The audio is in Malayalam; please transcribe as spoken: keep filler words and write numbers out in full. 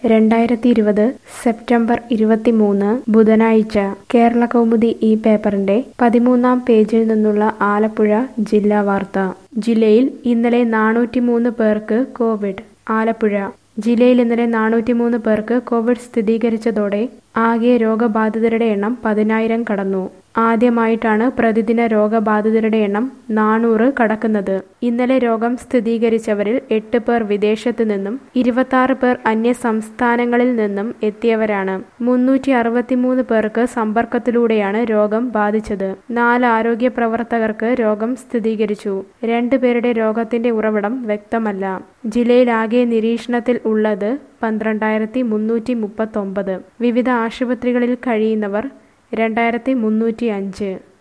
രണ്ടായിരത്തി ഇരുപത് സെപ്റ്റംബർ ഇരുപത്തിമൂന്ന് ബുധനാഴ്ച കേരളകൗമുദി ഈ പേപ്പറിന്റെ പതിമൂന്നാം പേജിൽ നിന്നുള്ള ആലപ്പുഴ ജില്ലാ വാർത്ത. ജില്ലയിൽ ഇന്നലെ നാനൂറ്റിമൂന്ന് പേർക്ക് കോവിഡ്. ആലപ്പുഴ ജില്ലയിൽ ഇന്നലെ നാനൂറ്റിമൂന്ന് പേർക്ക് കോവിഡ് സ്ഥിരീകരിച്ചതോടെ ആകെ രോഗബാധിതരുടെ എണ്ണം പതിനായിരം കടന്നു. ആദ്യമായിട്ടാണ് പ്രതിദിന രോഗബാധിതരുടെ എണ്ണം നാനൂറ് കടക്കുന്നത്. ഇന്നലെ രോഗം സ്ഥിരീകരിച്ചവരിൽ എട്ട് പേർ വിദേശത്തു നിന്നും ഇരുപത്തി പേർ അന്യ സംസ്ഥാനങ്ങളിൽ നിന്നും എത്തിയവരാണ്. മുന്നൂറ്റി അറുപത്തിമൂന്ന് പേർക്ക് സമ്പർക്കത്തിലൂടെയാണ് രോഗം ബാധിച്ചത്. നാല് ആരോഗ്യ പ്രവർത്തകർക്ക് രോഗം സ്ഥിരീകരിച്ചു. രണ്ടു പേരുടെ രോഗത്തിന്റെ ഉറവിടം വ്യക്തമല്ല. ജില്ലയിൽ ആകെ നിരീക്ഷണത്തിൽ ഉള്ളത് പന്ത്രണ്ടായിരത്തി മുന്നൂറ്റി മുപ്പത്തൊമ്പത്. വിവിധ ആശുപത്രികളിൽ കഴിയുന്നവർ രണ്ടായിരത്തി മുന്നൂറ്റി അഞ്ച്.